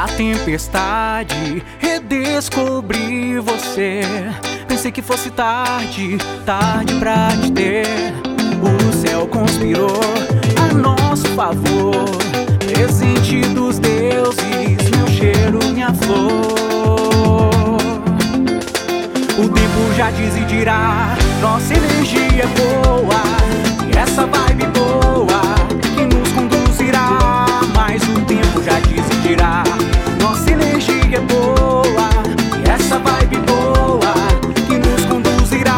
Na tempestade, redescobri você. Pensei que fosse tarde, tarde pra te ter. O céu conspirou a nosso favor. Presente dos deuses, meu cheiro, minha flor. O tempo já decidirá, nossa energia é boa. E essa vibe boa que nos conduzirá. Mas o tempo já decidirá, nossa energia é boa. E essa vibe boa que nos conduzirá.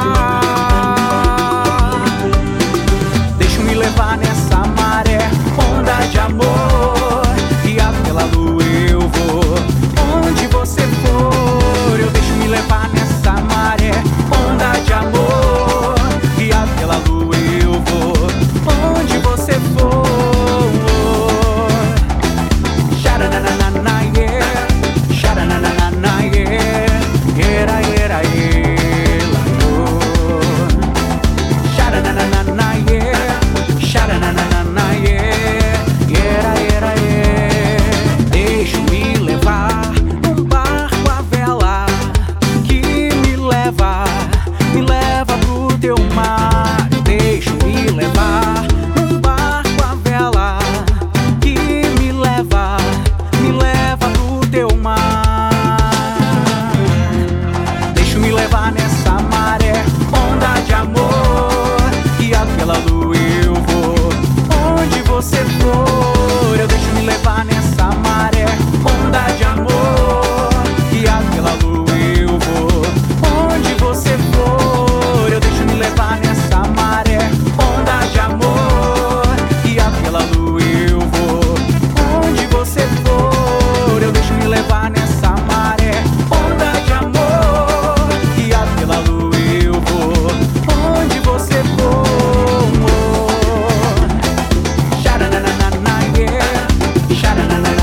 Deixa-me levar nessa maré, onda de amor. Guiado pela lua eu vou, onde você for. Eu deixo-me levar nessa maré, onda de amor. Guiado pela lua eu vou, onde você for. Sharanana, yeah. Sharanana, yeah. Era, era, ela, oh. Sharanana, yeah. Sharanana, yeah. Era, era, deixa-me levar num barco à vela que me leva pro teu mar. Deixa-me levar num barco à vela que me leva pro teu mar. Deixa-me levar nessa maré, onda de amor. Guiado pela lua eu vou, onde você for. Eu deixo-me levar nessa maré, onda de amor. Guiado pela lua eu vou, onde você for. Eu deixo-me levar nessa maré, onda de amor. Guiado pela lua eu vou, onde você for. Eu deixo-me levar nessa maré, onda de amor. Guiado pela lua eu vou, onde você for. Sharanana, yeah. Sharanana.